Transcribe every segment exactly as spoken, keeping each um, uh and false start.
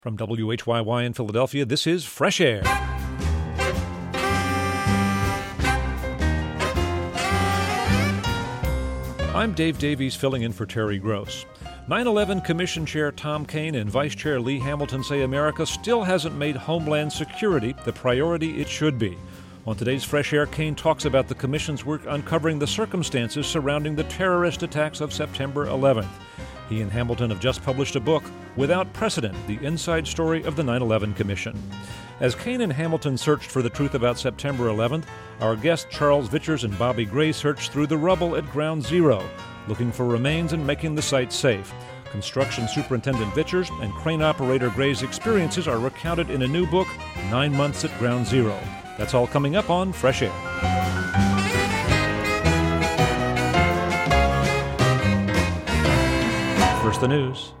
From W H Y Y in Philadelphia, this is Fresh Air. I'm Dave Davies, filling in for Terry Gross. nine eleven Commission Chair Tom Kean and Vice Chair Lee Hamilton say America still hasn't made Homeland Security the priority it should be. On today's Fresh Air, Kean talks about the Commission's work uncovering the circumstances surrounding the terrorist attacks of September eleventh. He and Hamilton have just published a book, Without Precedent, the Inside Story of the nine eleven Commission. As Kean and Hamilton searched for the truth about September eleventh, our guests Charles Vichers and Bobby Gray searched through the rubble at Ground Zero, looking for remains and making the site safe. Construction Superintendent Vichers and crane operator Gray's experiences are recounted in a new book, Nine Months at Ground Zero. That's all coming up on Fresh Air. First, the news.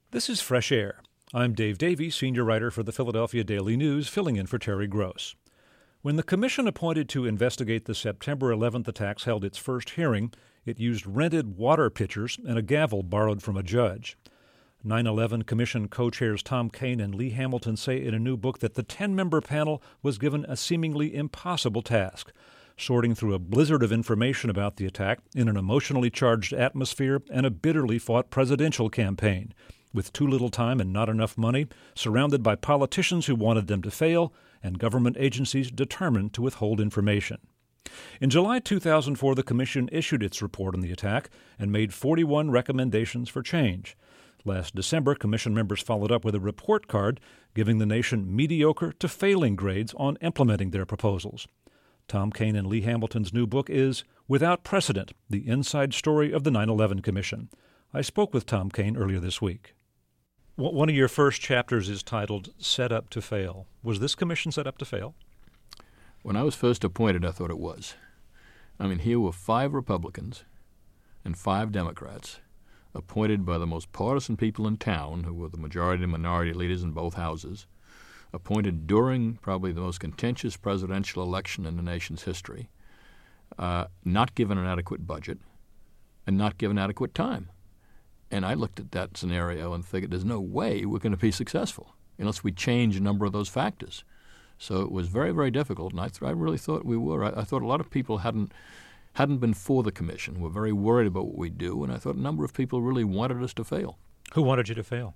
This is Fresh Air. I'm Dave Davies, senior writer for the Philadelphia Daily News, filling in for Terry Gross. When the commission appointed to investigate the September eleventh attacks held its first hearing, it used rented water pitchers and a gavel borrowed from a judge. nine eleven Commission co-chairs Tom Kean and Lee Hamilton say in a new book that the ten-member panel was given a seemingly impossible task, sorting through a blizzard of information about the attack in an emotionally charged atmosphere and a bitterly fought presidential campaign, with too little time and not enough money, surrounded by politicians who wanted them to fail, and government agencies determined to withhold information. In July two thousand four, the Commission issued its report on the attack and made forty-one recommendations for change. Last December, Commission members followed up with a report card giving the nation mediocre to failing grades on implementing their proposals. Tom Kean and Lee Hamilton's new book is Without Precedent, the Inside Story of the nine eleven Commission. I spoke with Tom Kean earlier this week. One of your first chapters is titled Set Up to Fail. Was this commission set up to fail? When I was first appointed, I thought it was. I mean, here were five Republicans and five Democrats appointed by the most partisan people in town, who were the majority and minority leaders in both houses, appointed during probably the most contentious presidential election in the nation's history, uh, not given an adequate budget, and not given adequate time. And I looked at that scenario and figured there's no way we're going to be successful unless we change a number of those factors. So it was very, very difficult, and I, th- I really thought we were. I, I thought a lot of people hadn't hadn't been for the commission, were very worried about what we do, and I thought a number of people really wanted us to fail. Who wanted you to fail?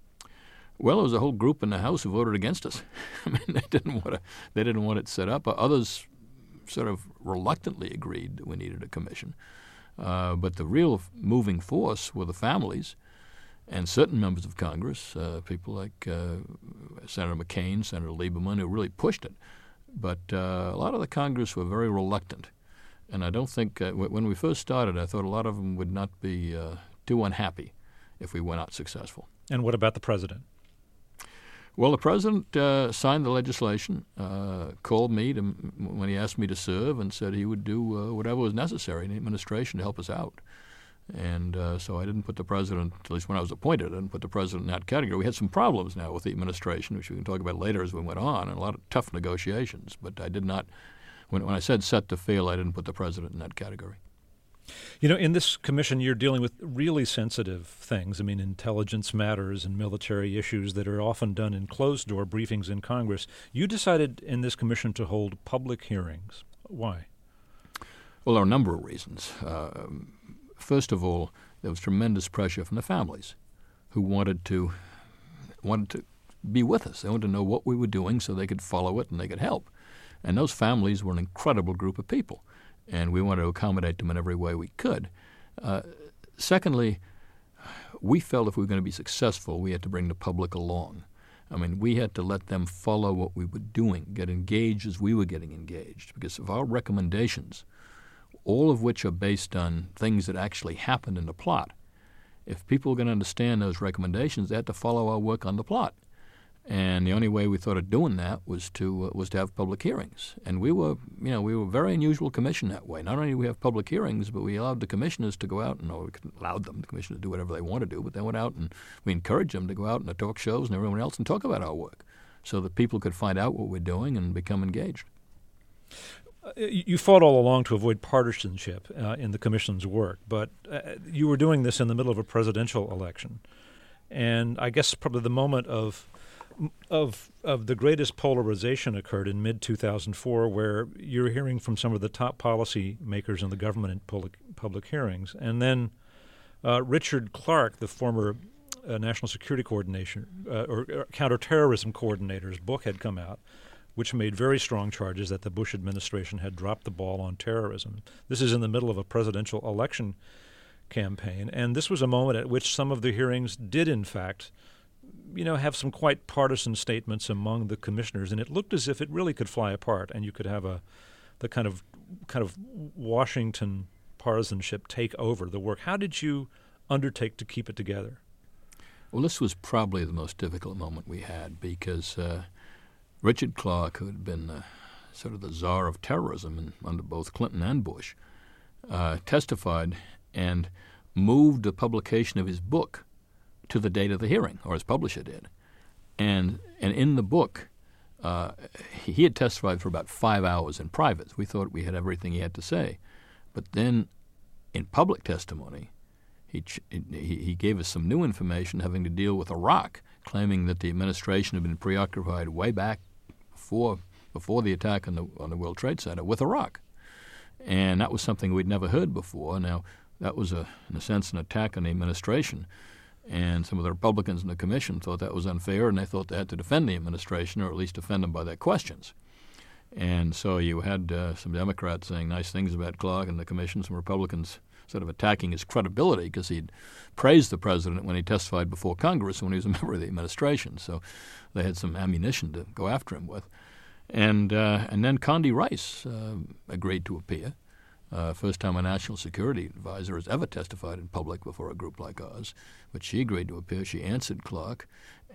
Well, there was a whole group in the House who voted against us. I mean, they didn't want to. They didn't want it set up. Others sort of reluctantly agreed that we needed a commission. Uh, but the real moving force were the families and certain members of Congress, uh, people like uh, Senator McCain, Senator Lieberman, who really pushed it. But uh, a lot of the Congress were very reluctant. And I don't think, uh, w- when we first started, I thought a lot of them would not be uh, too unhappy if we were not successful. And what about the president? Well, the president uh, signed the legislation, uh, called me to, when he asked me to serve, and said he would do uh, whatever was necessary in the administration to help us out. And uh, so I didn't put the president, at least when I was appointed, I didn't put the president in that category. We had some problems now with the administration, which we can talk about later as we went on, and a lot of tough negotiations. But I did not, when, when I said set to fail, I didn't put the president in that category. You know, in this commission, you're dealing with really sensitive things. I mean, intelligence matters and military issues that are often done in closed-door briefings in Congress. You decided in this commission to hold public hearings. Why? Well, there are a number of reasons. Uh, first of all, there was tremendous pressure from the families who wanted to wanted to be with us. They wanted to know what we were doing so they could follow it and they could help. And those families were an incredible group of people, and we wanted to accommodate them in every way we could. Uh, secondly, we felt if we were going to be successful, we had to bring the public along. I mean, we had to let them follow what we were doing, get engaged as we were getting engaged, because of our recommendations, all of which are based on things that actually happened in the plot. If people were going to understand those recommendations, they had to follow our work on the plot. And the only way we thought of doing that was to uh, was to have public hearings. And we were, you know, we were a very unusual commission that way. Not only did we have public hearings, but we allowed the commissioners to go out and, or we allowed them, the commissioners, to do whatever they want to do, but they went out and we encouraged them to go out in the talk shows and everyone else and talk about our work so that people could find out what we're doing and become engaged. Uh, you fought all along to avoid partisanship uh, in the commission's work, but uh, you were doing this in the middle of a presidential election. And I guess probably the moment of Of of the greatest polarization occurred in mid two thousand four, where you're hearing from some of the top policy makers in the government in public, public hearings. And then uh, Richard Clarke, the former uh, National Security Coordination uh, or, or Counterterrorism Coordinator's book had come out, which made very strong charges that the Bush administration had dropped the ball on terrorism. This is in the middle of a presidential election campaign, and this was a moment at which some of the hearings did, in fact, you know, have some quite partisan statements among the commissioners, and it looked as if it really could fly apart, and you could have a the kind of kind of Washington partisanship take over the work. How did you undertake to keep it together? Well, this was probably the most difficult moment we had because uh, Richard Clarke, who had been uh, sort of the czar of terrorism in, under both Clinton and Bush, uh, testified and moved the publication of his book to the date of the hearing, or his publisher did. And and in the book, uh, he, he had testified for about five hours in private. We thought we had everything he had to say. But then in public testimony, he, ch- he, he gave us some new information having to deal with Iraq, claiming that the administration had been preoccupied way back before before the attack on the on the World Trade Center with Iraq. And that was something we'd never heard before. Now, that was, a, in a sense, an attack on the administration. And some of the Republicans in the commission thought that was unfair, and they thought they had to defend the administration, or at least defend them by their questions. And so you had uh, some Democrats saying nice things about Clark in the commission, some Republicans sort of attacking his credibility because he'd praised the president when he testified before Congress when he was a member of the administration. So they had some ammunition to go after him with. And uh, and then Condi Rice uh, agreed to appear. Uh, first time a national security advisor has ever testified in public before a group like ours. But she agreed to appear. She answered Clark.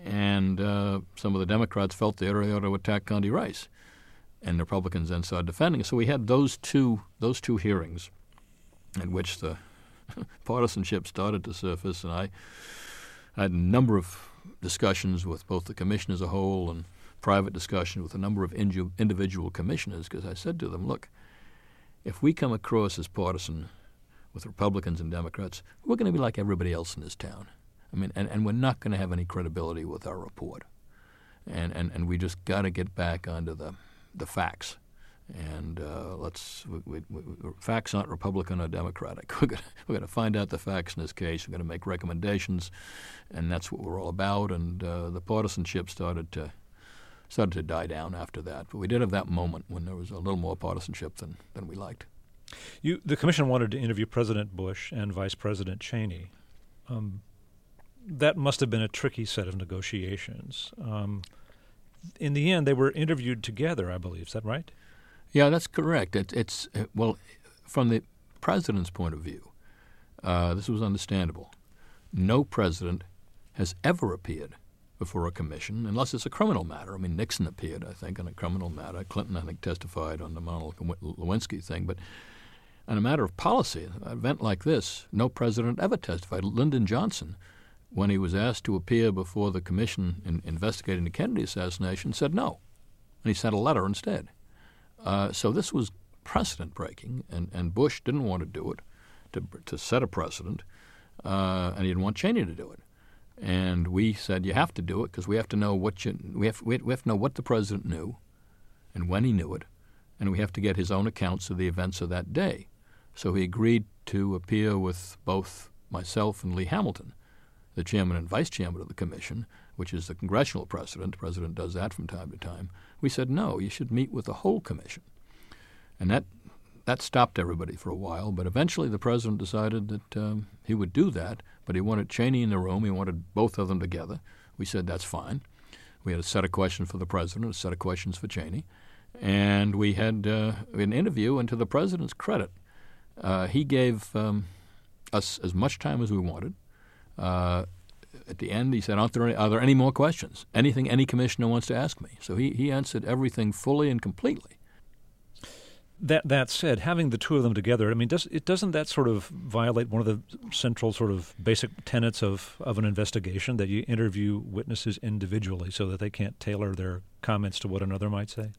And uh, some of the Democrats felt they ought to attack Condi Rice. And the Republicans then started defending us. So we had those two those two hearings in which the partisanship started to surface. And I, I had a number of discussions with both the commission as a whole and private discussion with a number of indi- individual commissioners, because I said to them, look, if we come across as partisan with Republicans and Democrats, we're going to be like everybody else in this town. I mean, and, and we're not going to have any credibility with our report. And and, and we just got to get back onto the the facts. And uh, let's we, we, we, facts aren't Republican or Democratic. We're going we're going to find out the facts in this case. We're going to make recommendations, and that's what we're all about. And uh, the partisanship started to started to die down after that. But we did have that moment when there was a little more partisanship than, than we liked. You, the commission wanted to interview President Bush and Vice President Cheney. Um, that must have been a tricky set of negotiations. Um, in the end, they were interviewed together, I believe. Is that right? Yeah, that's correct. It, it's uh, well, from the president's point of view, uh, this was understandable. No president has ever appeared before a commission, unless it's a criminal matter. I mean, Nixon appeared, I think, on a criminal matter. Clinton, I think, testified on the Monica Lewinsky thing. But on a matter of policy, an event like this, no president ever testified. Lyndon Johnson, when he was asked to appear before the commission in investigating the Kennedy assassination, said no, and he sent a letter instead. Uh, so this was precedent-breaking, and, and Bush didn't want to do it to, to set a precedent, uh, and he didn't want Cheney to do it. And we said, you have to do it because we have to know what you, we have we have to know what the president knew, and when he knew it, and we have to get his own accounts of the events of that day. So he agreed to appear with both myself and Lee Hamilton, the chairman and vice chairman of the commission, which is the congressional precedent. The president does that from time to time. We said, no, you should meet with the whole commission, and that that stopped everybody for a while. But eventually, the president decided that um, he would do that. But he wanted Cheney in the room. He wanted both of them together. We said, that's fine. We had a set of questions for the president, a set of questions for Cheney. And we had uh, an interview, and to the president's credit, uh, he gave um, us as much time as we wanted. Uh, at the end, he said, Aren't there any, are there any more questions? Anything any commissioner wants to ask me? So he, he answered everything fully and completely. That that said, having the two of them together, I mean, does it doesn't that sort of violate one of the central sort of basic tenets of, of an investigation, that you interview witnesses individually so that they can't tailor their comments to what another might say?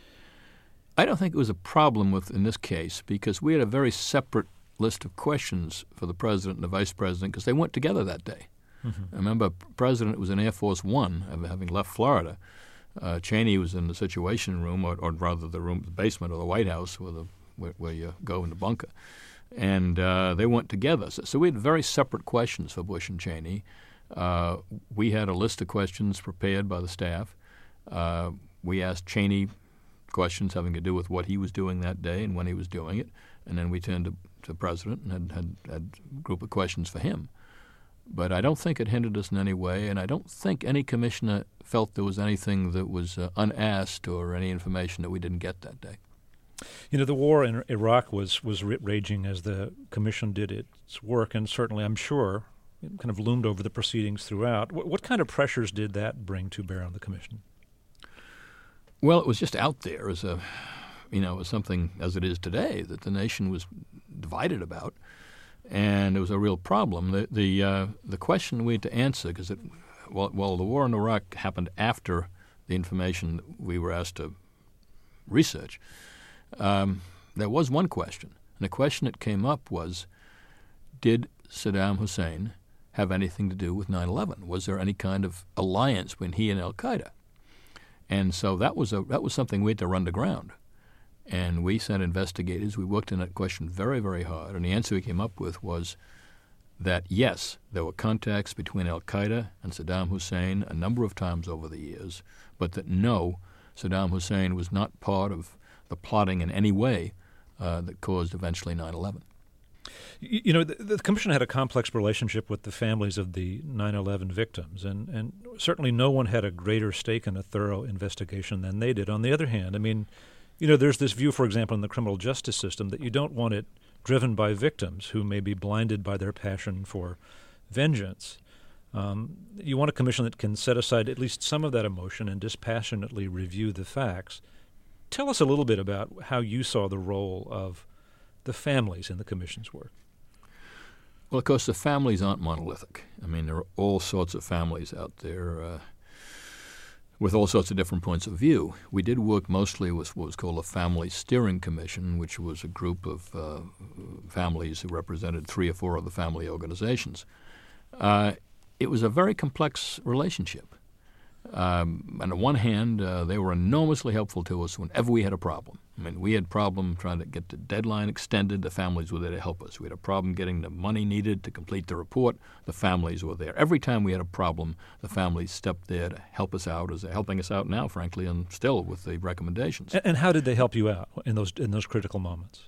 I don't think it was a problem with in this case, because we had a very separate list of questions for the president and the vice president because they went together that day. Mm-hmm. I remember the president was in Air Force One, having left Florida. Uh, Cheney was in the Situation Room, or, or rather the room, the basement of the White House, where, the, where, where you go in the bunker, and uh, they went together. So, so we had very separate questions for Bush and Cheney. Uh, we had a list of questions prepared by the staff. Uh, we asked Cheney questions having to do with what he was doing that day and when he was doing it, and then we turned to, to the president and had, had, had a group of questions for him. But I don't think it hindered us in any way, and I don't think any commissioner felt there was anything that was uh, unasked or any information that we didn't get that day. You know, the war in Iraq was, was raging as the commission did its work, and certainly, I'm sure, it kind of loomed over the proceedings throughout. What, what kind of pressures did that bring to bear on the commission? Well, it was just out there as a, you know, as something as it is today that the nation was divided about. and it was a real problem. The the uh, the question we had to answer, because it, well, well, the war in Iraq happened after the information that we were asked to research. Um, there was one question, and the question that came up was, did Saddam Hussein have anything to do with nine eleven? Was there any kind of alliance between he and al-Qaeda? And so that was a that was something we had to run to ground. And we sent investigators. We worked on that question very, very hard. And the answer we came up with was that, yes, there were contacts between al-Qaeda and Saddam Hussein a number of times over the years, but that no, Saddam Hussein was not part of the plotting in any way uh, that caused eventually nine eleven. You know, the, the Commission had a complex relationship with the families of the nine eleven victims, and, and certainly no one had a greater stake in a thorough investigation than they did. On the other hand, I mean, you know, there's this view, for example, in the criminal justice system that you don't want it driven by victims who may be blinded by their passion for vengeance. Um, you want a commission that can set aside at least some of that emotion and dispassionately review the facts. Tell us a little bit about how you saw the role of the families in the commission's work. Well, of course, the families aren't monolithic. I mean, there are all sorts of families out there uh, with all sorts of different points of view. We did work mostly with what was called a Family Steering Commission, which was a group of uh, families who represented three or four of the family organizations. Uh, it was a very complex relationship. Um, on the one hand, uh, they were enormously helpful to us whenever we had a problem. I mean, we had a problem trying to get the deadline extended. The families were there to help us. We had a problem getting the money needed to complete the report. The families were there. Every time we had a problem, the families stepped there to help us out, as they're helping us out now, frankly, and still with the recommendations. And, and how did they help you out in those in those critical moments?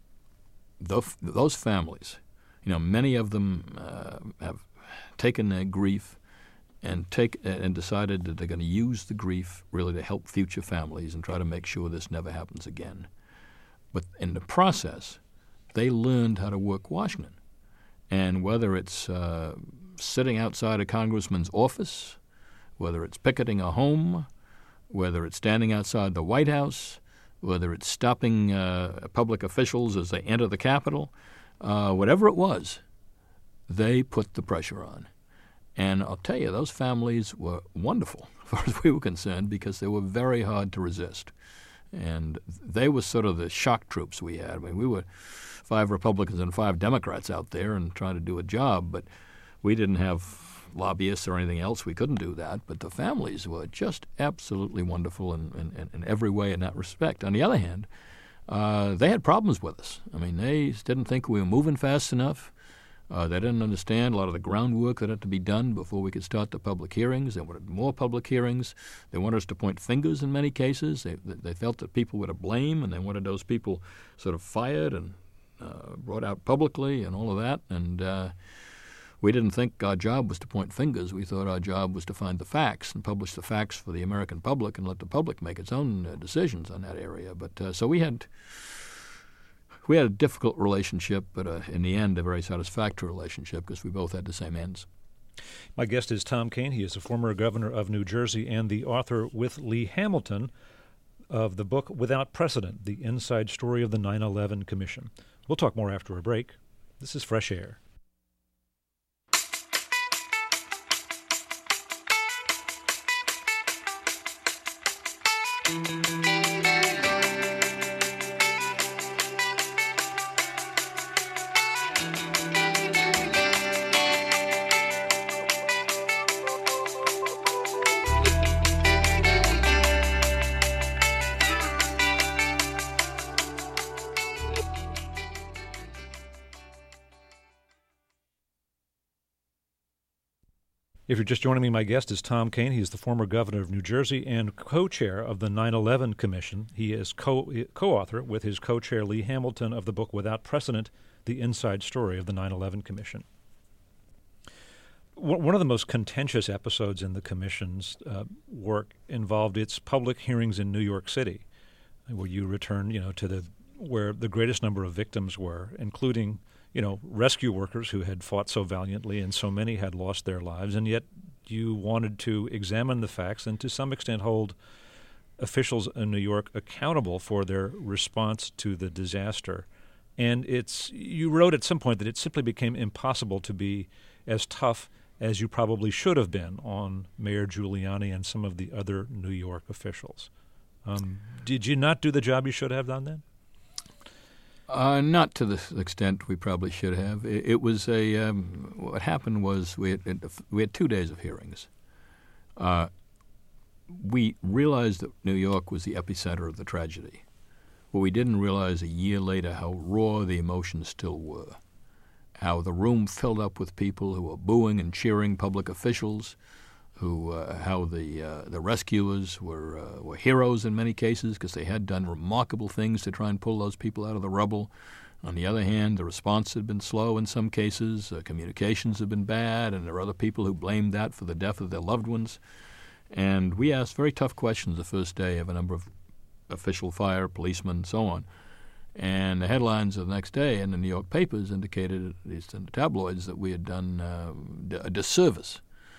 Those, those families, you know, many of them uh, have taken their grief and take and decided that they're going to use the grief really to help future families and try to make sure this never happens again. But in the process, they learned how to work Washington. And whether it's uh, sitting outside a congressman's office, whether it's picketing a home, whether it's standing outside the White House, whether it's stopping uh, public officials as they enter the Capitol, uh, whatever it was, they put the pressure on. And I'll tell you, those families were wonderful, as far as we were concerned, because they were very hard to resist. And they were sort of the shock troops we had. I mean, we were five Republicans and five Democrats out there and trying to do a job, but we didn't have lobbyists or anything else. We couldn't do that. But the families were just absolutely wonderful in, in, in every way in that respect. On the other hand, uh, they had problems with us. I mean, they didn't think we were moving fast enough. Uh, they didn't understand a lot of the groundwork that had to be done before we could start the public hearings. They wanted more public hearings. They wanted us to point fingers in many cases. They, they felt that people were to blame, and they wanted those people sort of fired and uh, brought out publicly and all of that. And uh, we didn't think our job was to point fingers. We thought our job was to find the facts and publish the facts for the American public and let the public make its own uh, decisions on that area. But uh, so we had... We had a difficult relationship, but uh, in the end, a very satisfactory relationship because we both had the same ends. My guest is Tom Kean. He is a former governor of New Jersey and the author with Lee Hamilton of the book Without Precedent, The Inside Story of the nine eleven Commission. We'll talk more after a break. This is Fresh Air. If you're just joining me, my guest is Tom Kean. He is the former governor of New Jersey and co-chair of the nine eleven Commission. He is co- co-author with his co-chair Lee Hamilton of the book Without Precedent, The Inside Story of the nine eleven Commission. One of the most contentious episodes in the Commission's uh, work involved its public hearings in New York City, where you return, you know, to the where the greatest number of victims were, including you know, rescue workers who had fought so valiantly and so many had lost their lives, and yet you wanted to examine the facts and to some extent hold officials in New York accountable for their response to the disaster. And it's you wrote at some point that it simply became impossible to be as tough as you probably should have been on Mayor Giuliani and some of the other New York officials. Um, did you not do the job you should have done then? Uh, not to the extent we probably should have. It, it was a um, what happened was we had, we had two days of hearings. Uh, we realized that New York was the epicenter of the tragedy. But we didn't realize a year later how raw the emotions still were, how the room filled up with people who were booing and cheering public officials, who uh, how the uh, the rescuers were uh, were heroes in many cases because they had done remarkable things to try and pull those people out of the rubble. On the other hand, the response had been slow in some cases, uh, communications had been bad, and there were other people who blamed that for the death of their loved ones. And we asked very tough questions the first day of a number of official fire, policemen, and so on. And the headlines of the next day in the New York papers indicated, at least in the tabloids, that we had done uh, a disservice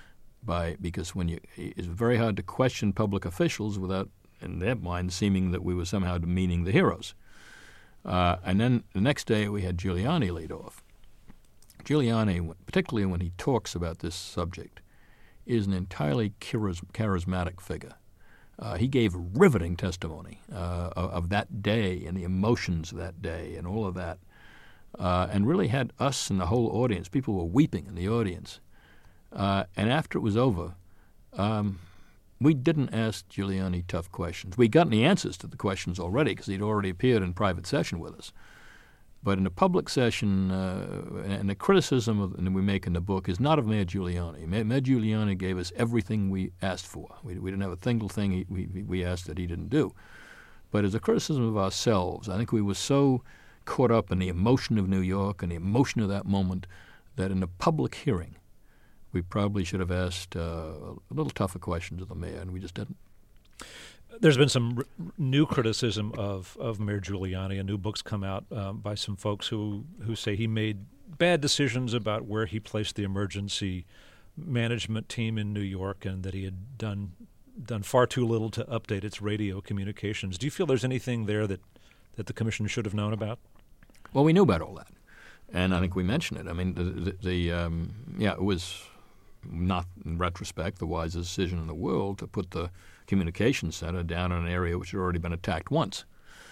by because when you it's very hard to question public officials without, in their mind, seeming that we were somehow demeaning the heroes. Uh, and then the next day we had Giuliani lead off. Giuliani, particularly when he talks about this subject, is an entirely charis- charismatic figure. Uh, he gave riveting testimony uh, of, of that day and the emotions of that day and all of that, uh, and really had us and the whole audience. People were weeping in the audience. Uh, and after it was over, um, we didn't ask Giuliani tough questions. We'd gotten the answers to the questions already because he'd already appeared in private session with us. But in a public session, uh, and the criticism of, that we make in the book is not of Mayor Giuliani. Mayor, Mayor Giuliani gave us everything we asked for. We, we didn't have a single thing he, we, we asked that he didn't do. But as a criticism of ourselves, I think we were so caught up in the emotion of New York and the emotion of that moment that in a public hearing, we probably should have asked uh, a little tougher questions of the mayor, and we just didn't. There's been some r- new criticism of, of Mayor Giuliani, and new books come out um, by some folks who, who say he made bad decisions about where he placed the emergency management team in New York and that he had done done far too little to update its radio communications. Do you feel there's anything there that, that the commission should have known about? Well, we knew about all that, and I think we mentioned it. I mean, the, the, the um, yeah, it was not, in retrospect, the wisest decision in the world to put the communications center down in an area which had already been attacked once,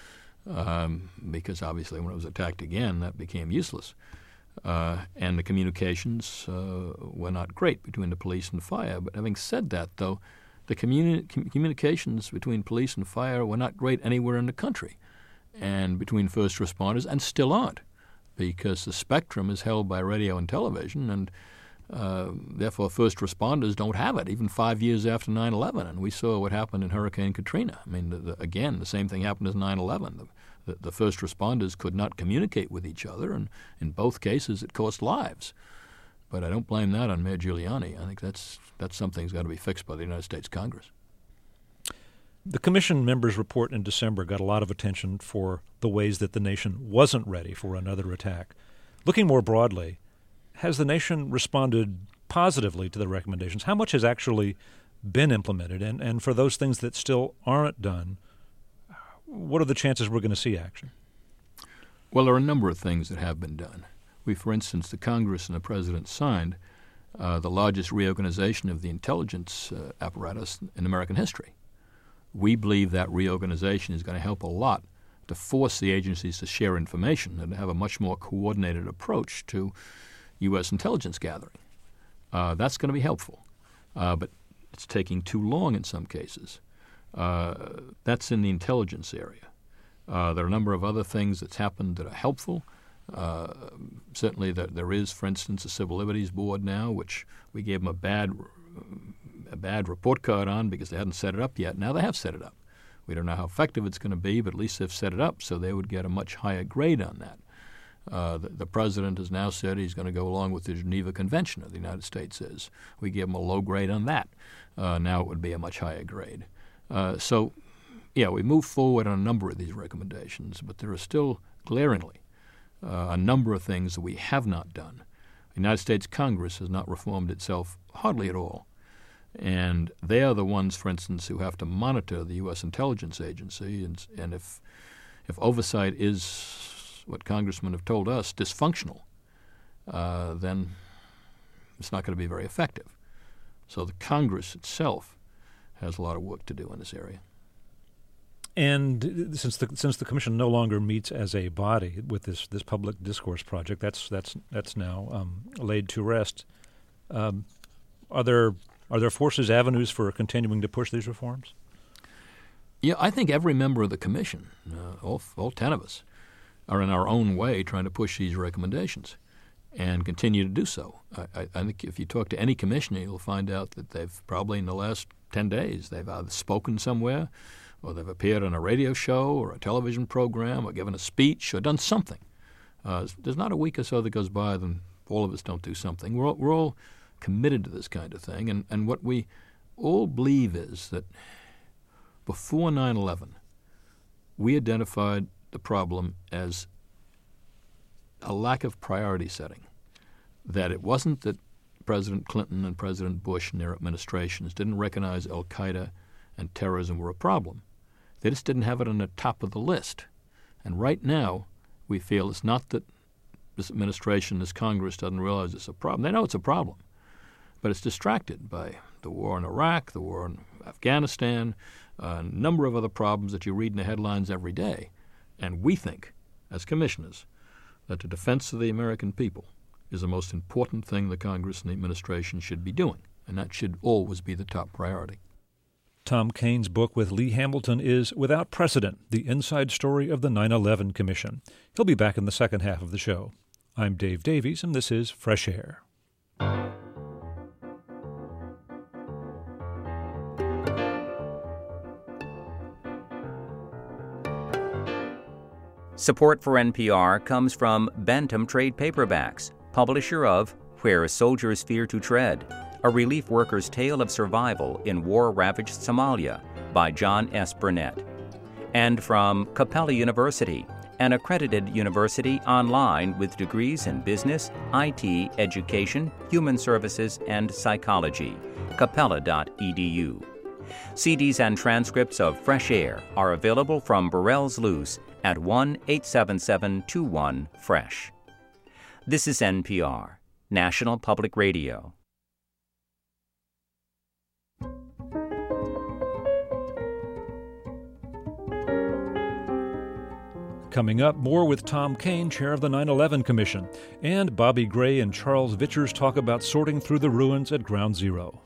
um, because obviously when it was attacked again, that became useless. Uh, and the communications uh, were not great between the police and fire. But having said that, though, the communi- com- communications between police and fire were not great anywhere in the country, and between first responders, and still aren't, because the spectrum is held by radio and television, and Uh, therefore, first responders don't have it, even five years after nine eleven. And we saw what happened in Hurricane Katrina. I mean, the, the, again, the same thing happened as nine eleven. The, the, the first responders could not communicate with each other, and in both cases it cost lives. But I don't blame that on Mayor Giuliani. I think that's, that's something that's got to be fixed by the United States Congress. The commission members' report in December got a lot of attention for the ways that the nation wasn't ready for another attack. Looking more broadly, has the nation responded positively to the recommendations? How much has actually been implemented? And, and for those things that still aren't done, what are the chances we're going to see action? Well, there are a number of things that have been done. We, for instance, the Congress and the President signed uh, the largest reorganization of the intelligence uh, apparatus in American history. We believe that reorganization is going to help a lot to force the agencies to share information and to have a much more coordinated approach to U S intelligence gathering. Uh, that's going to be helpful, uh, but it's taking too long in some cases. Uh, that's in the intelligence area. Uh, there are a number of other things that's happened that are helpful. Uh, certainly there, there is, for instance, a Civil Liberties Board now, which we gave them a bad, a bad report card on because they hadn't set it up yet. Now they have set it up. We don't know how effective it's going to be, but at least they've set it up so they would get a much higher grade on that. Uh, the, the president has now said he's going to go along with the Geneva Convention of the United States is. We give him a low grade on that. Uh, now it would be a much higher grade. Uh, so, yeah, we move forward on a number of these recommendations, but there are still glaringly uh, a number of things that we have not done. The United States Congress has not reformed itself hardly at all. And they are the ones, for instance, who have to monitor the U S intelligence agency. And, and if, if oversight is what congressmen have told us, dysfunctional, uh, then it's not going to be very effective. So the Congress itself has a lot of work to do in this area. And since the since the commission no longer meets as a body with this, this public discourse project, that's that's that's now um, laid to rest. Um, are there are there forces, avenues for continuing to push these reforms? Yeah, I think every member of the commission, uh, all all ten of us, are in our own way trying to push these recommendations, and continue to do so. I, I, I think if you talk to any commissioner, you'll find out that they've probably in the last ten days they've either spoken somewhere, or they've appeared on a radio show or a television program or given a speech or done something. Uh, there's not a week or so that goes by that all of us don't do something. We're all, we're all committed to this kind of thing. And, and what we all believe is that before nine eleven, we identified the problem as a lack of priority setting, that it wasn't that President Clinton and President Bush and their administrations didn't recognize al-Qaeda and terrorism were a problem. They just didn't have it on the top of the list. And right now, we feel it's not that this administration, this Congress doesn't realize it's a problem. They know it's a problem, but it's distracted by the war in Iraq, the war in Afghanistan, a number of other problems that you read in the headlines every day. And we think, as commissioners, that the defense of the American people is the most important thing the Congress and the administration should be doing, and that should always be the top priority. Tom Kane's book with Lee Hamilton is Without Precedent, The Inside Story of the nine eleven Commission. He'll be back in the second half of the show. I'm Dave Davies, and this is Fresh Air. Support for N P R comes from Bantam Trade Paperbacks, publisher of Where Soldiers Fear to Tread, A Relief Worker's Tale of Survival in War-Ravaged Somalia by John S. Burnett. And from Capella University, an accredited university online with degrees in business, I T, education, human services, and psychology, capella dot e d u. C Ds and transcripts of Fresh Air are available from Burrell's Loose at one eight seven seven two one fresh. This is N P R, National Public Radio. Coming up, more with Tom Kane, chair of the nine eleven Commission, and Bobby Gray and Charles Vichers talk about sorting through the ruins at Ground Zero.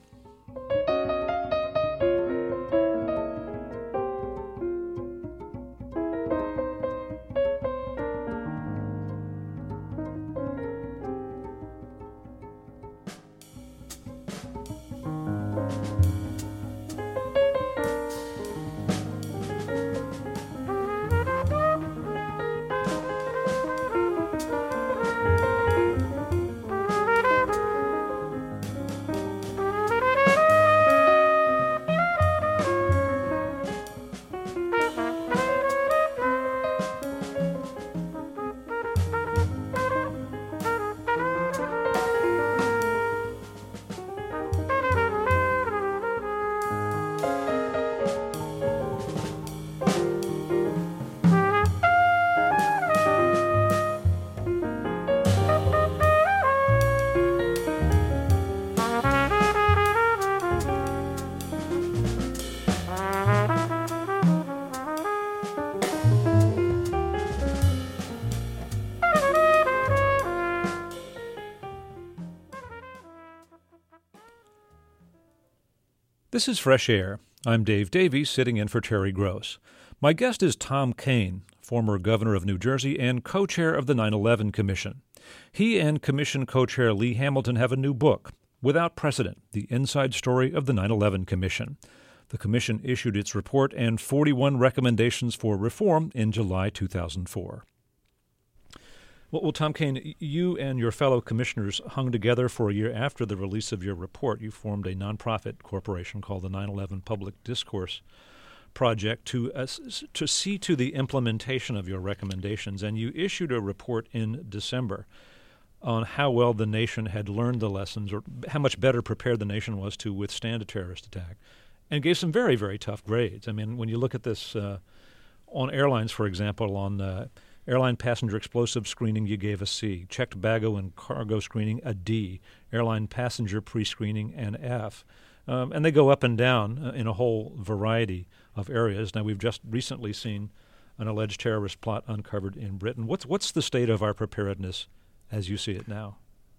This is Fresh Air. I'm Dave Davies, sitting in for Terry Gross. My guest is Tom Kane, former governor of New Jersey and co-chair of the nine eleven Commission. He and Commission co-chair Lee Hamilton have a new book, Without Precedent, The Inside Story of the nine eleven Commission. The Commission issued its report and forty-one recommendations for reform in July two thousand four. Well, well, Tom Kane, you and your fellow commissioners hung together for a year after the release of your report. You formed a nonprofit corporation called the nine eleven Public Discourse Project to uh, to see to the implementation of your recommendations, and you issued a report in December on how well the nation had learned the lessons, or how much better prepared the nation was to withstand a terrorist attack, and gave some very, very tough grades. I mean, when you look at this uh, on airlines, for example, on uh, Airline passenger explosive screening, you gave a C. Checked bago and cargo screening, a D. Airline passenger pre-screening, an F. Um, and they go up and down uh, in a whole variety of areas. Now, we've just recently seen an alleged terrorist plot uncovered in Britain. What's what's the state of our preparedness as you see it now?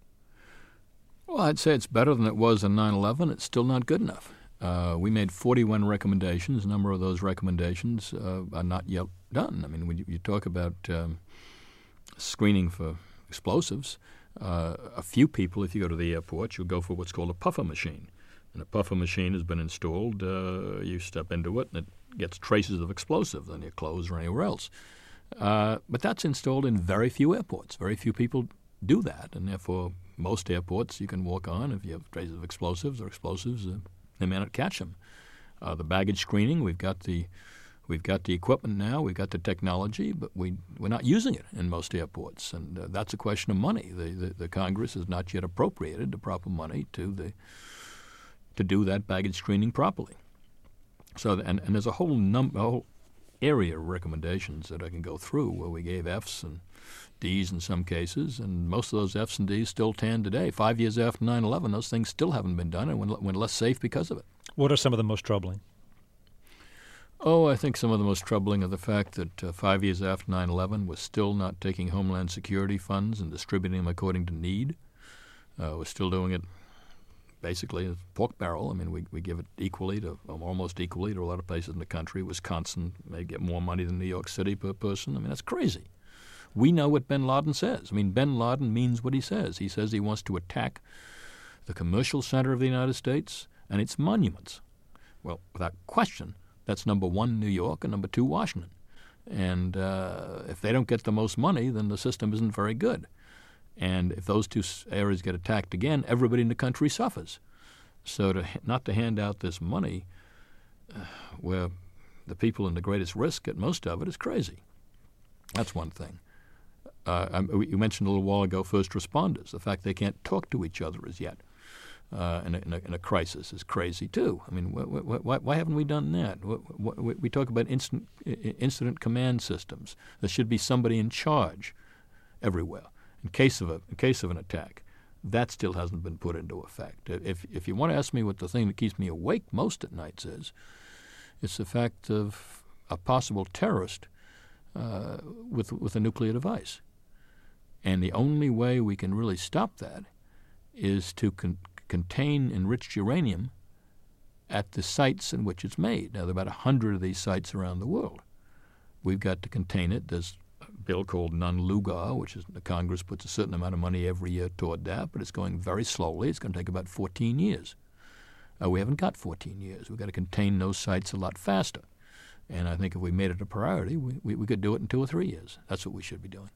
Well, I'd say it's better than it was in nine eleven. It's still not good enough. Uh, we made forty-one recommendations. A number of those recommendations uh, are not yet done. I mean, when you, you talk about um, screening for explosives, uh, a few people, if you go to the airport, you'll go for what's called a puffer machine. And a puffer machine has been installed. Uh, you step into it, and it gets traces of explosive on your clothes or anywhere else. Uh, but that's installed in very few airports. Very few people do that, and therefore most airports you can walk on. If you have traces of explosives or explosives, uh, they may not catch them. Uh, the baggage screening, we've got the we've got the equipment now, we've got the technology, but we we're not using it in most airports, and uh, that's a question of money. The, the the Congress has not yet appropriated the proper money to the to do that baggage screening properly. So and and there's a whole number, a whole area of recommendations that I can go through where we gave Fs and Ds in some cases, and most of those Fs and Ds still stand today. Five years after nine eleven, those things still haven't been done, and we're, we're less safe because of it. What are some of the most troubling? Oh, I think some of the most troubling are the fact that uh, five years after nine eleven, we're still not taking Homeland Security funds and distributing them according to need. Uh, we're still doing it basically as pork barrel. I mean, we, we give it equally to, um, almost equally to a lot of places in the country. Wisconsin may get more money than New York City per person. I mean, that's crazy. We know what bin Laden says. I mean, bin Laden means what he says. He says he wants to attack the commercial center of the United States and its monuments. Well, without question, that's number one, New York, and number two, Washington. And uh, if they don't get the most money, then the system isn't very good. And if those two areas get attacked again, everybody in the country suffers. So to not to hand out this money uh, where the people in the greatest risk get most of it is crazy. That's one thing. Uh, I, you mentioned a little while ago first responders. The fact they can't talk to each other as yet uh, in, a, in, a, in a crisis is crazy too. I mean, wh- wh- wh- why haven't we done that? Wh- wh- we talk about instant, incident command systems. There should be somebody in charge everywhere in case of a in case of an attack. That still hasn't been put into effect. If if you want to ask me what the thing that keeps me awake most at nights is, it's the fact of a possible terrorist uh, with with a nuclear device. And the only way we can really stop that is to con- contain enriched uranium at the sites in which it's made. Now, there are about a hundred of these sites around the world. We've got to contain it. There's a bill called Non-Lugar, which is the Congress puts a certain amount of money every year toward that, but it's going very slowly. It's going to take about fourteen years. Uh, we haven't got fourteen years. We've got to contain those sites a lot faster. And I think if we made it a priority, we, we, we could do it in two or three years. That's what we should be doing.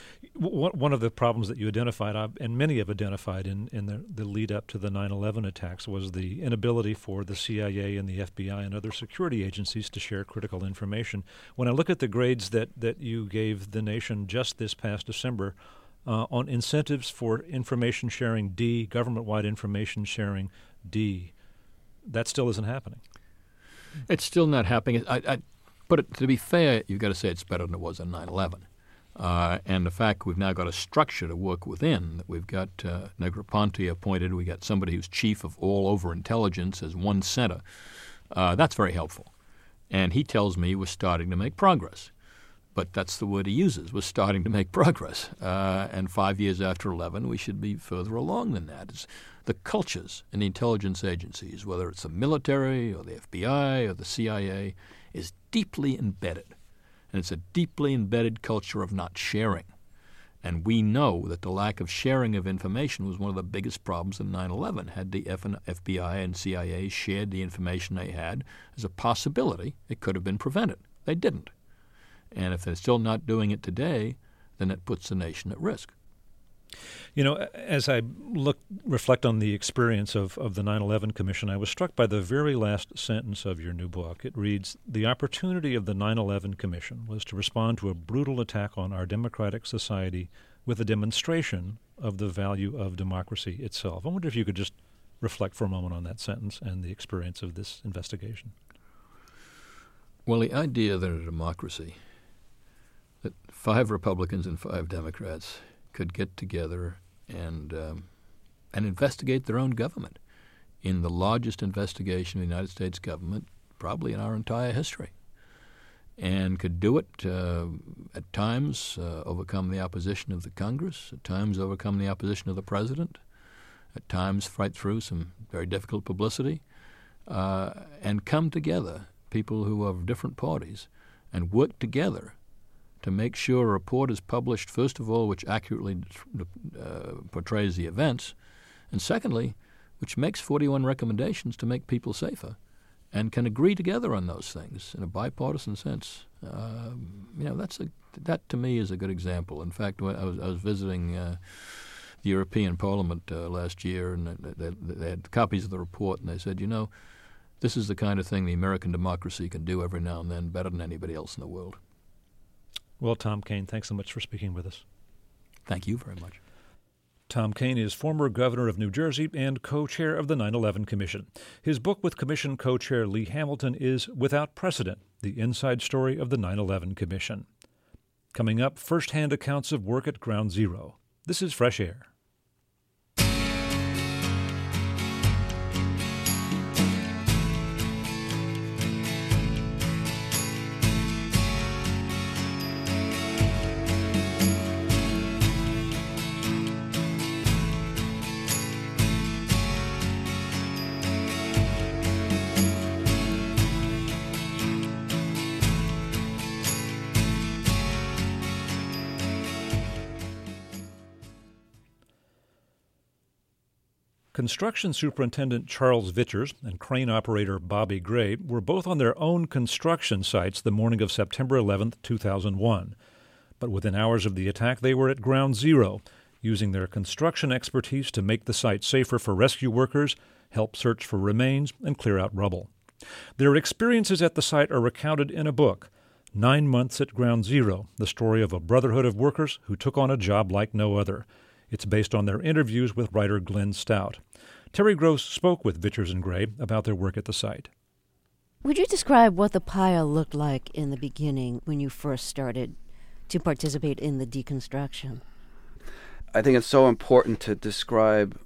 One of the problems that you identified, and many have identified in, in the, the lead up to the nine eleven attacks, was the inability for the C I A and the F B I and other security agencies to share critical information. When I look at the grades that, that you gave the nation just this past December uh, on incentives for information sharing, D, government-wide information sharing, D, that still isn't happening. It's still not happening. I, I, but to be fair, you've got to say it's better than it was on nine eleven. Uh, and the fact we've now got a structure to work within, that we've got uh, Negroponte appointed, we got somebody who's chief of all over intelligence as one center, uh, that's very helpful. And he tells me we're starting to make progress. But that's the word he uses, we're starting to make progress. Uh, and five years after eleven, we should be further along than that. It's the cultures in the intelligence agencies, whether it's the military or the F B I or the C I A, is deeply embedded. And it's a deeply embedded culture of not sharing. And we know that the lack of sharing of information was one of the biggest problems in nine eleven. Had the F B I and C I A shared the information they had as a possibility, it could have been prevented. They didn't. And if they're still not doing it today, then it puts the nation at risk. You know, as I look, reflect on the experience of, of the nine eleven Commission, I was struck by the very last sentence of your new book. It reads, "The opportunity of the nine eleven Commission was to respond to a brutal attack on our democratic society with a demonstration of the value of democracy itself." I wonder if you could just reflect for a moment on that sentence and the experience of this investigation. Well, the idea that a democracy that five Republicans and five Democrats could get together and um, and investigate their own government in the largest investigation of the United States government probably in our entire history, and could do it uh, at times uh, overcome the opposition of the Congress, at times overcome the opposition of the President, at times fight through some very difficult publicity, uh, and come together, people who are of different parties, and work together to make sure a report is published, first of all, which accurately uh, portrays the events, and secondly, which makes forty-one recommendations to make people safer, and can agree together on those things in a bipartisan sense. Uh, you know, that's a, that to me is a good example. In fact, when I was, I was visiting uh, the European Parliament uh, last year, and they, they, they had copies of the report, and they said, you know, this is the kind of thing the American democracy can do every now and then better than anybody else in the world. Well, Tom Kean, thanks so much for speaking with us. Thank you very much. Tom Kean is former governor of New Jersey and co-chair of the nine eleven Commission. His book with Commission co-chair Lee Hamilton is Without Precedent, the inside story of the nine eleven Commission. Coming up, first-hand accounts of work at Ground Zero. This is Fresh Air. Construction Superintendent Charles Vichers and crane operator Bobby Gray were both on their own construction sites the morning of September eleventh, two thousand one. But within hours of the attack, they were at Ground Zero, using their construction expertise to make the site safer for rescue workers, help search for remains, and clear out rubble. Their experiences at the site are recounted in a book, Nine Months at Ground Zero, the story of a brotherhood of workers who took on a job like no other. It's based on their interviews with writer Glenn Stout. Terry Gross spoke with Vichers and Gray about their work at the site. Would you describe what the pile looked like in the beginning when you first started to participate in the deconstruction? I think it's so important to describe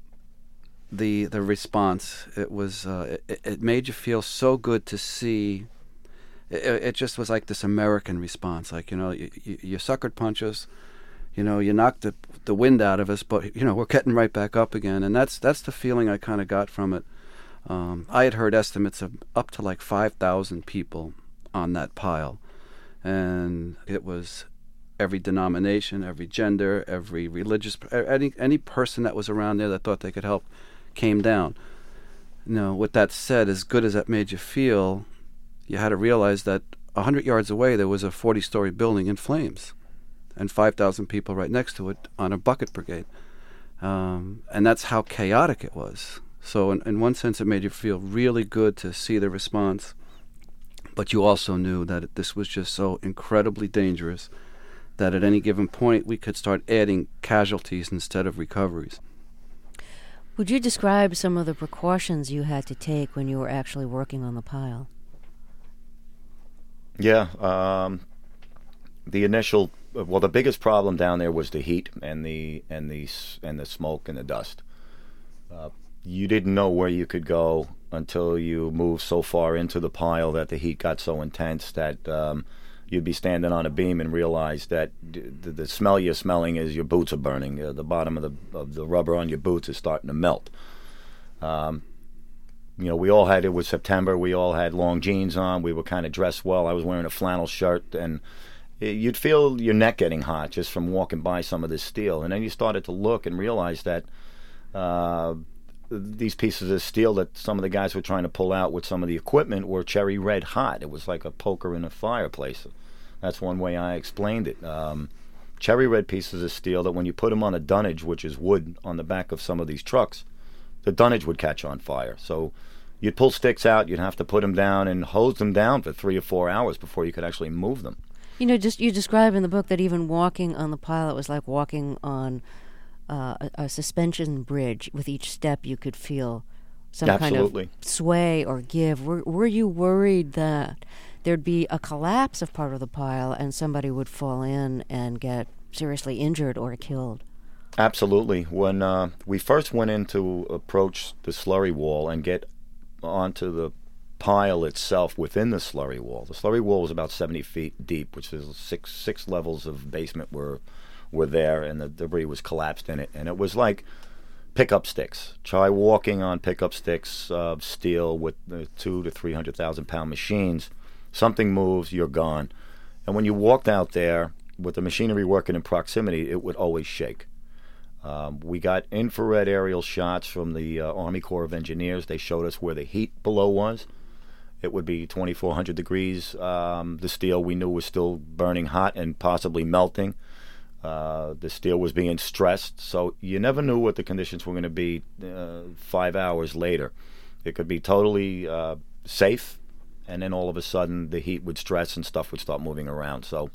the the response. It was uh, it, it made you feel so good to see. It, it just was like this American response, like, you know, you, you, you suckered punch us. You know, you knocked the the wind out of us, but, you know, we're getting right back up again. And that's that's the feeling I kind of got from it. Um, I had heard estimates of up to like five thousand people on that pile. And it was every denomination, every gender, every religious, any any person that was around there that thought they could help came down. You know, with that said, as good as that made you feel, you had to realize that one hundred yards away there was a forty-story building in flames, and five thousand people right next to it on a bucket brigade. Um, and that's how chaotic it was. So in, in one sense, it made you feel really good to see the response, but you also knew that it, this was just so incredibly dangerous that at any given point we could start adding casualties instead of recoveries. Would you describe some of the precautions you had to take when you were actually working on the pile? Yeah, um, the initial... Well, the biggest problem down there was the heat and the and the and the smoke and the dust. Uh, you didn't know where you could go until you moved so far into the pile that the heat got so intense that um, you'd be standing on a beam and realize that the, the smell you're smelling is your boots are burning. Uh, the bottom of the of the rubber on your boots is starting to melt. Um, you know, we all had, it was September. We all had long jeans on. We were kind of dressed well. I was wearing a flannel shirt, and you'd feel your neck getting hot just from walking by some of this steel. And then you started to look and realize that uh, these pieces of steel that some of the guys were trying to pull out with some of the equipment were cherry red hot. It was like a poker in a fireplace. That's one way I explained it. Um, cherry red pieces of steel that when you put them on a dunnage, which is wood on the back of some of these trucks, the dunnage would catch on fire. So you'd pull sticks out, you'd have to put them down and hose them down for three or four hours before you could actually move them. You know, just you describe in the book that even walking on the pile, it was like walking on uh, a, a suspension bridge. With each step, you could feel some Absolutely. kind of sway or give. Were, were you worried that there'd be a collapse of part of the pile and somebody would fall in and get seriously injured or killed. Absolutely. When uh, we first went in to approach the slurry wall and get onto the pile itself within the slurry wall, the slurry wall was about seventy feet deep, which is six six levels of basement were were there, and the debris was collapsed in it. And it was like pickup sticks. Try walking on pickup sticks of steel with the two to three hundred thousand pound machines. Something moves, you're gone. And when you walked out there with the machinery working in proximity, it would always shake. Um, we got infrared aerial shots from the uh, Army Corps of Engineers. They showed us where the heat below was. It would be twenty-four hundred degrees. Um, the steel we knew was still burning hot and possibly melting. Uh, the steel was being stressed, so you never knew what the conditions were going to be uh, five hours later. It could be totally uh, safe, and then all of a sudden the heat would stress and stuff would start moving around. So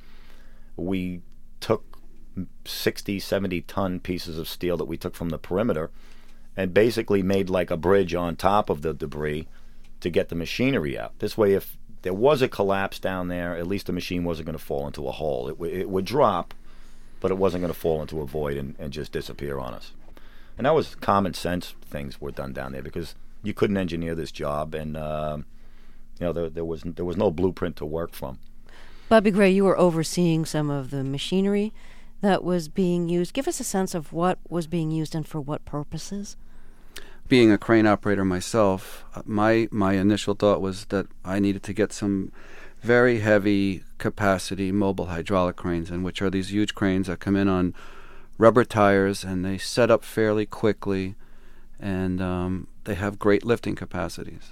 we took sixty, seventy ton pieces of steel that we took from the perimeter and basically made like a bridge on top of the debris to get the machinery out. This way, if there was a collapse down there, at least the machine wasn't going to fall into a hole. It, w- it would drop, but it wasn't going to fall into a void and, and just disappear on us. And that was common sense things were done down there because you couldn't engineer this job, and uh, you know there, there was there was no blueprint to work from. Bobby Gray, you were overseeing some of the machinery that was being used. Give us a sense of what was being used and for what purposes. Being a crane operator myself, my my initial thought was that I needed to get some very heavy capacity mobile hydraulic cranes, and which are these huge cranes that come in on rubber tires and they set up fairly quickly, and um, they have great lifting capacities.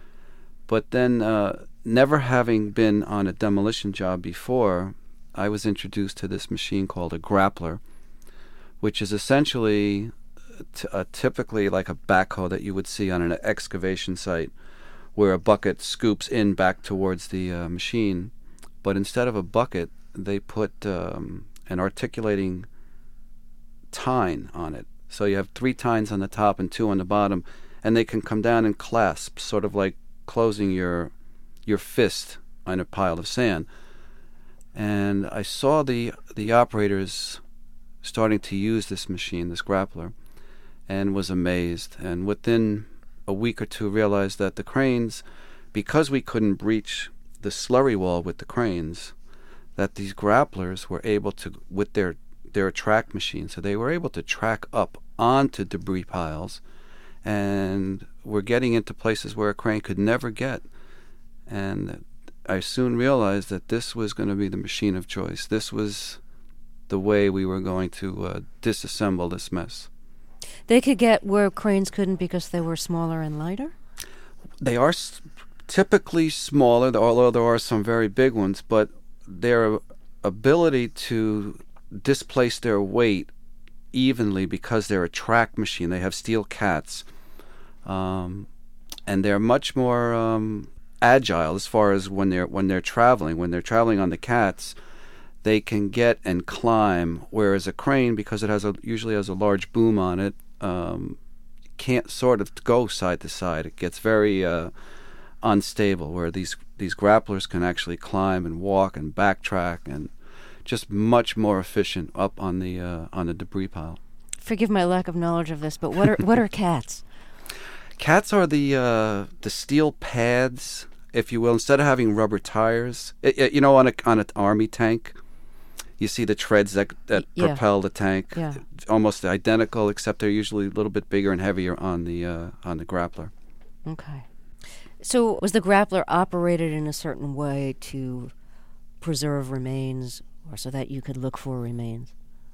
But then, uh, never having been on a demolition job before, I was introduced to this machine called a grappler, which is essentially t- uh, typically like a backhoe that you would see on an excavation site, where a bucket scoops in back towards the uh, machine. But instead of a bucket, they put um, an articulating tine on it. So you have three tines on the top and two on the bottom, and they can come down and clasp, sort of like closing your your fist on a pile of sand. And I saw the the operators starting to use this machine, this grappler, and was amazed. And within a week or two realized that the cranes, because we couldn't breach the slurry wall with the cranes, that these grapplers were able to, with their their track machine, so they were able to track up onto debris piles, and were getting into places where a crane could never get. And I soon realized that this was going to be the machine of choice. This was the way we were going to uh, disassemble this mess. They could get where cranes couldn't because they were smaller and lighter? They are s- typically smaller, although there are some very big ones, but their ability to displace their weight evenly, because they're a track machine, they have steel cats, um, and they're much more um, agile as far as when they're when they're traveling. When they're traveling on the cats, they can get and climb, whereas a crane, because it has a usually has a large boom on it, um, can't sort of go side to side. It gets very uh, unstable, where these these grapplers can actually climb and walk and backtrack, and just much more efficient up on the uh, on the debris pile. Forgive my lack of knowledge of this, but what are what are cats? Cats are the uh, the steel pads, if you will. Instead of having rubber tires, it, it, you know, on a on an army tank, you see the treads that that yeah. propel the tank. Yeah. Almost identical, except they're usually a little bit bigger and heavier on the uh, on the grappler. Okay. So was the grappler operated in a certain way to preserve remains, or so that you could look for remains?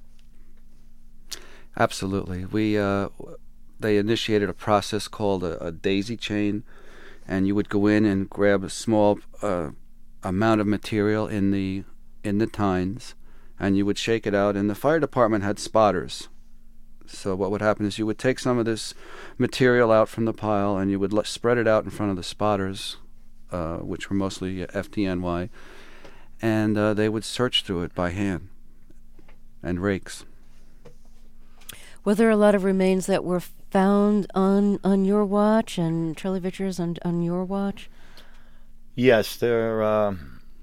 Absolutely. We uh, they initiated a process called a, a daisy chain, and you would go in and grab a small uh, amount of material in the in the tines, and you would shake it out. And the fire department had spotters. So what would happen is you would take some of this material out from the pile, and you would let, spread it out in front of the spotters, uh, which were mostly F D N Y, and uh, they would search through it by hand and rakes. Were there a lot of remains that were found on, on your watch, and Charlie Vitcher's on, on your watch? Yes, there. Uh,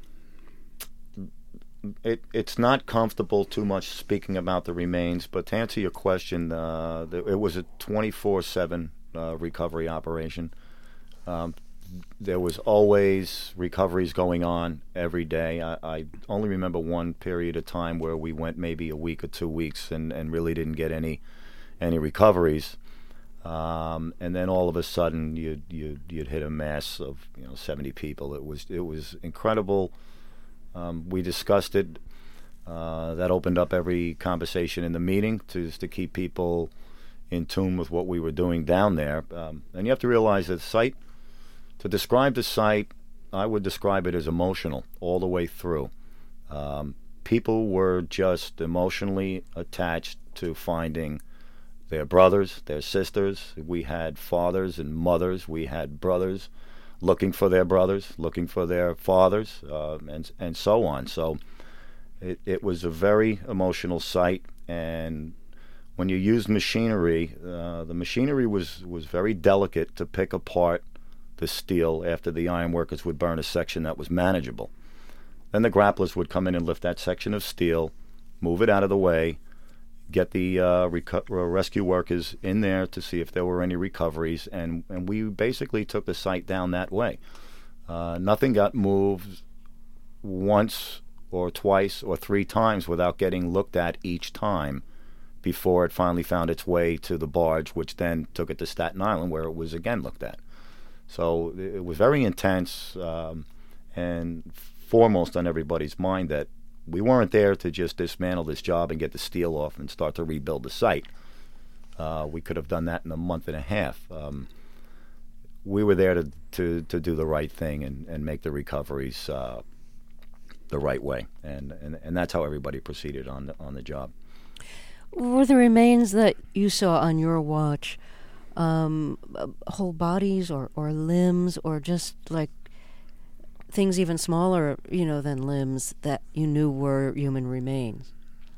it it's not comfortable too much speaking about the remains, but to answer your question, uh, it was a twenty-four seven uh, recovery operation. Um, there was always recoveries going on every day. I, I only remember one period of time where we went maybe a week or two weeks and, and really didn't get any any recoveries. Um, and then all of a sudden, you'd, you'd you'd hit a mass of you know seventy people. It was it was incredible. Um, we discussed it. Uh, that opened up every conversation in the meeting to to keep people in tune with what we were doing down there. Um, and you have to realize that the site, to describe the site, I would describe it as emotional all the way through. Um, people were just emotionally attached to finding their brothers, their sisters. We had fathers and mothers. We had brothers looking for their brothers, looking for their fathers, uh, and and so on. So it, it was a very emotional site. And when you used machinery, uh, the machinery was, was very delicate to pick apart the steel after the ironworkers would burn a section that was manageable. Then the grapplers would come in and lift that section of steel, move it out of the way, get the uh, reco- rescue workers in there to see if there were any recoveries, and, and we basically took the site down that way. Uh, nothing got moved once or twice or three times without getting looked at each time before it finally found its way to the barge, which then took it to Staten Island, where it was again looked at. So it was very intense, um, and foremost on everybody's mind that we weren't there to just dismantle this job and get the steel off and start to rebuild the site. Uh, we could have done that in a month and a half. Um, we were there to, to, to do the right thing and, and make the recoveries uh, the right way, and, and, and that's how everybody proceeded on the, on the job. Were the remains that you saw on your watch um, whole bodies or, or limbs, or just like things even smaller, you know, than limbs that you knew were human remains?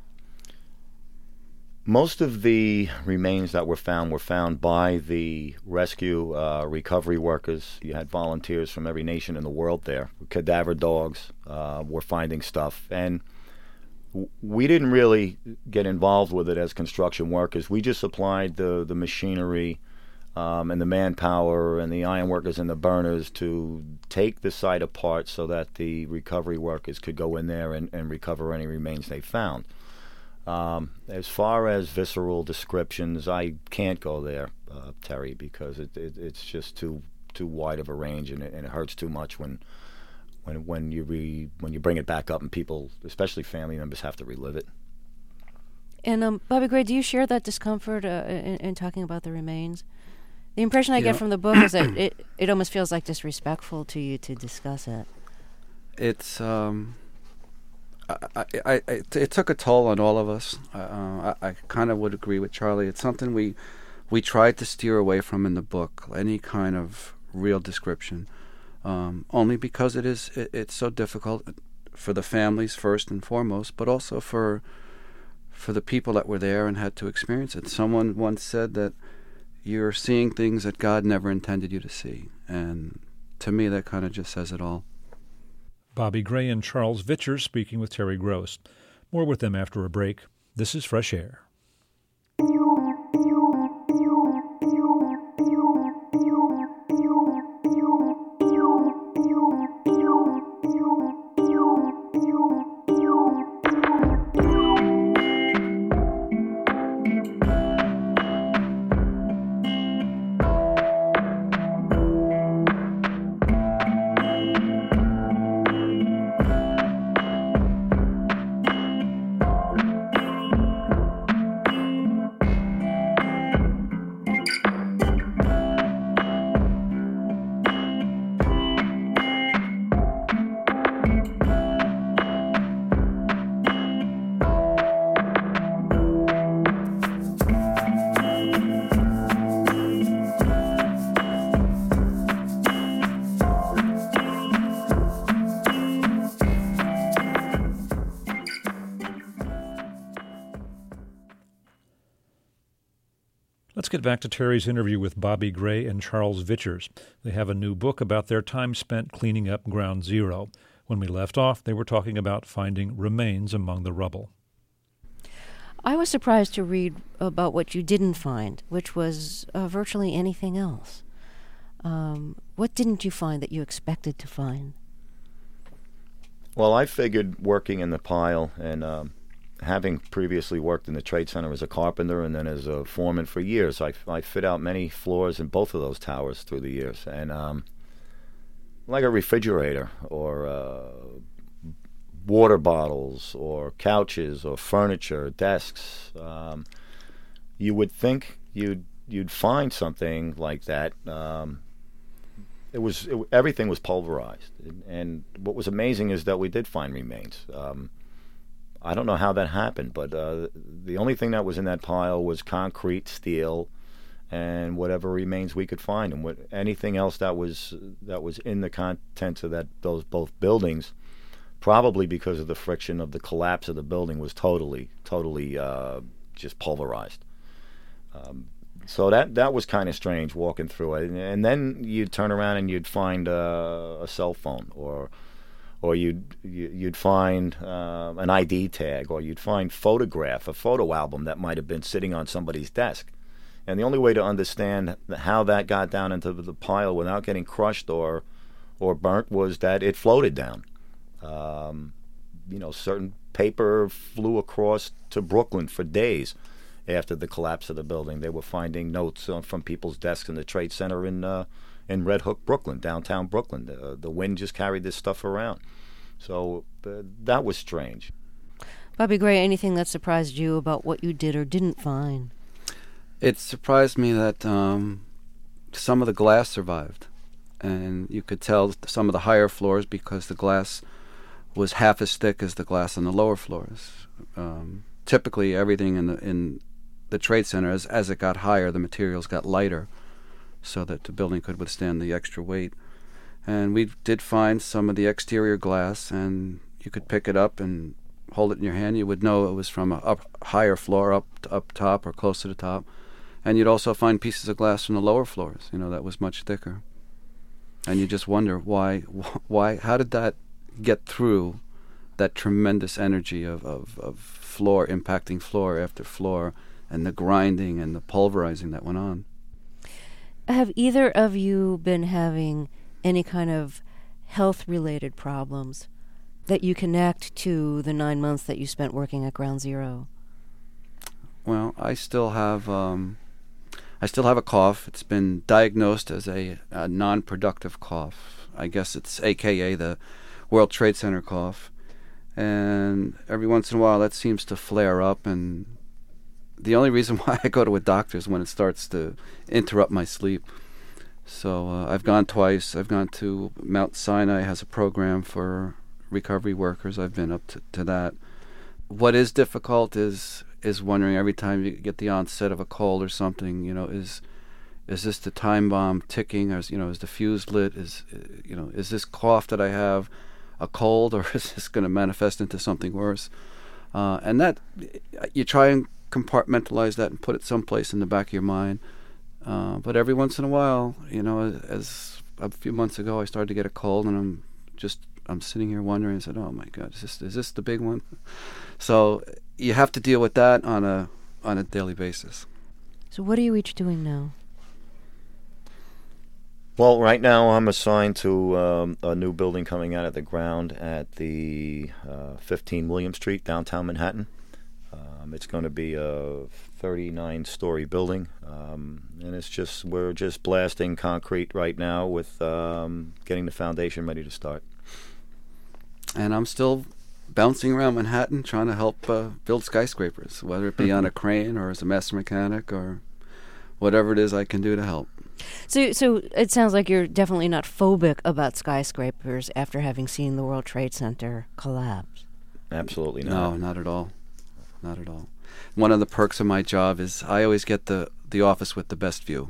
Most of the remains that were found were found by the rescue uh, recovery workers. You had volunteers from every nation in the world there. Cadaver dogs uh, were finding stuff. And w- we didn't really get involved with it as construction workers. We just supplied the, the machinery Um, and the manpower and the iron workers and the burners to take the site apart so that the recovery workers could go in there and, and recover any remains they found. Um, as far as visceral descriptions, I can't go there, uh, Terry, because it, it, it's just too too wide of a range, and it, and it hurts too much when when when you re, when you bring it back up and people, especially family members, have to relive it. And um, Bobby Gray, do you share that discomfort uh, in, in talking about the remains? The impression I You get know, from the book is that it, it almost feels like disrespectful to you to discuss it. It's um, I, I, I, it, it took a toll on all of us. Uh, I, I kind of would agree with Charlie. It's something we we tried to steer away from in the book, any kind of real description, um, only because it is it, it's so difficult for the families first and foremost, but also for for the people that were there and had to experience it. Someone once said that you're seeing things that God never intended you to see. And to me, that kind of just says it all. Bobby Gray and Charles Vitchers speaking with Terry Gross. More with them after a break. This is Fresh Air. get back to Terry's interview with Bobby Gray and Charles Vichers. They have a new book about their time spent cleaning up Ground Zero. When we left off, they were talking about finding remains among the rubble. I was surprised to read about what you didn't find, which was uh, virtually anything else. Um, what didn't you find that you expected to find? Well, I figured working in the pile and um, having previously worked in the Trade Center as a carpenter and then as a foreman for years, I, I fit out many floors in both of those towers through the years. And um, like a refrigerator or uh, water bottles or couches or furniture, desks, um, you would think you'd you'd find something like that. Um, it was it, everything was pulverized, and, and what was amazing is that we did find remains. Um, I don't know how that happened, but uh, the only thing that was in that pile was concrete, steel, and whatever remains we could find, and what anything else that was that was in the contents of that those both buildings, probably because of the friction of the collapse of the building, was totally, totally uh, just pulverized. Um, so that that was kind of strange walking through it, and, and then you'd turn around and you'd find uh, a cell phone, or or you'd you'd find uh, an I D tag, or you'd find photograph, a photo album that might have been sitting on somebody's desk. And the only way to understand how that got down into the pile without getting crushed or or burnt was that it floated down. Um, you know, certain paper flew across to Brooklyn for days after the collapse of the building. They were finding notes uh, from people's desks in the Trade Center in uh, in Red Hook, Brooklyn, downtown Brooklyn. The, the wind just carried this stuff around. So uh, that was strange. Bobby Gray, anything that surprised you about what you did or didn't find? It surprised me that um, some of the glass survived. And you could tell some of the higher floors because the glass was half as thick as the glass on the lower floors. Um, typically, everything in the in the Trade Center, as as it got higher, the materials got lighter, so that the building could withstand the extra weight. And we did find some of the exterior glass, and you could pick it up and hold it in your hand. You would know it was from a up higher floor, up up top or close to the top. And you'd also find pieces of glass from the lower floors, you know, that was much thicker. And you just wonder why, why, how did that get through that tremendous energy of, of, of floor impacting floor after floor, and the grinding and the pulverizing that went on? Have either of you been having any kind of health-related problems that you connect to the nine months that you spent working at Ground Zero? Well, I still have... Um, I still have a cough. It's been diagnosed as a, a non-productive cough. I guess it's A K A the World Trade Center cough. And every once in a while that seems to flare up, and the only reason why I go to a doctor is when it starts to interrupt my sleep. So uh, I've gone twice. I've gone to Mount Sinai, has a program for recovery workers. I've been up to, to that. What is difficult is... is wondering every time you get the onset of a cold or something, you know, is is this the time bomb ticking, or is, you know, is the fuse lit? Is you know, is this cough that I have a cold, or is this going to manifest into something worse? Uh, and that you try and compartmentalize that and put it someplace in the back of your mind. Uh, but every once in a while, you know, as a few months ago, I started to get a cold, and I'm just I'm sitting here wondering. I said, "Oh my God, is this is this the big one?" So you have to deal with that on a on a daily basis. So what are you each doing now? Well, right now I'm assigned to um, a new building coming out of the ground at the uh, fifteen William Street, downtown Manhattan. Um, it's going to be a thirty-nine story building, um, and it's just we're just blasting concrete right now with um, getting the foundation ready to start. And I'm still bouncing around Manhattan trying to help uh, build skyscrapers, whether it be on a crane or as a master mechanic or whatever it is I can do to help. So so it sounds like you're definitely not phobic about skyscrapers after having seen the World Trade Center collapse. Absolutely not. No, not at all. Not at all. One of the perks of my job is I always get the, the office with the best view.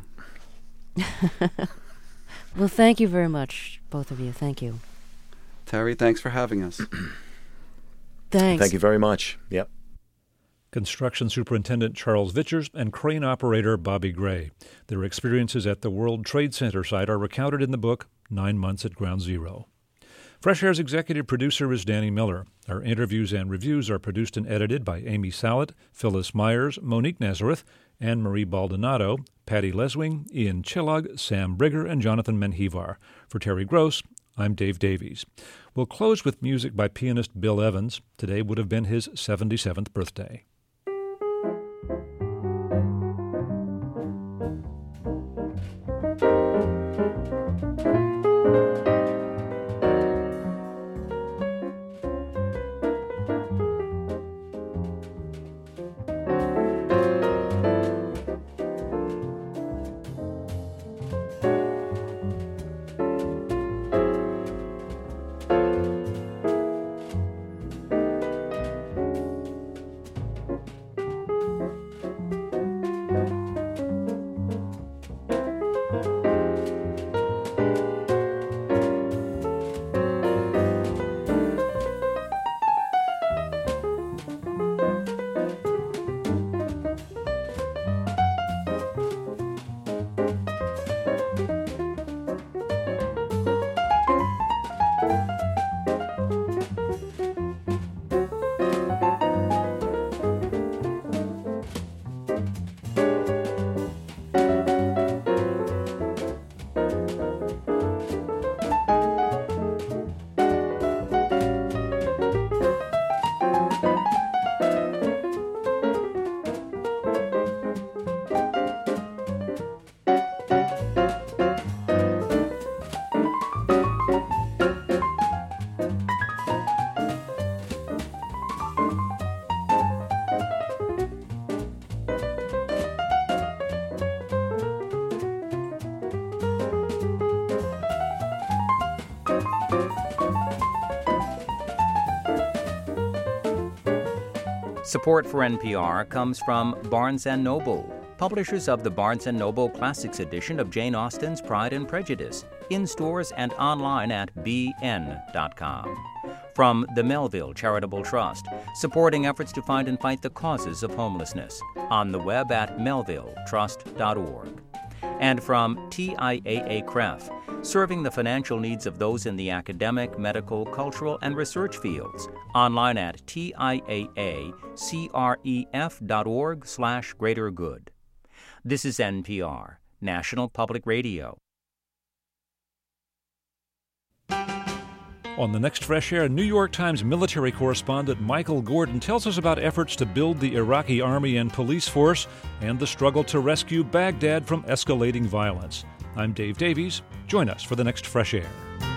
Well, thank you very much, both of you. Thank you. Terry, thanks for having us. Thanks. Thank you very much. Yep. Construction Superintendent Charles Vichers and crane operator Bobby Gray. Their experiences at the World Trade Center site are recounted in the book Nine Months at Ground Zero. Fresh Air's executive producer is Danny Miller. Our interviews and reviews are produced and edited by Amy Sallett, Phyllis Myers, Monique Nazareth, Anne-Marie Baldonado, Patty Leswing, Ian Chillog, Sam Brigger, and Jonathan Menjivar. For Terry Gross, I'm Dave Davies. We'll close with music by pianist Bill Evans. Today would have been his seventy-seventh birthday. Support for N P R comes from Barnes and Noble, publishers of the Barnes and Noble Classics edition of Jane Austen's Pride and Prejudice, in stores and online at b n dot com. From the Melville Charitable Trust, supporting efforts to find and fight the causes of homelessness, on the web at melville trust dot org. And from T I A A C R E F, serving the financial needs of those in the academic, medical, cultural, and research fields, online at T I A A C R E F dot org slash greater good. This is N P R, National Public Radio. On the next Fresh Air, New York Times military correspondent Michael Gordon tells us about efforts to build the Iraqi army and police force and the struggle to rescue Baghdad from escalating violence. I'm Dave Davies. Join us for the next Fresh Air.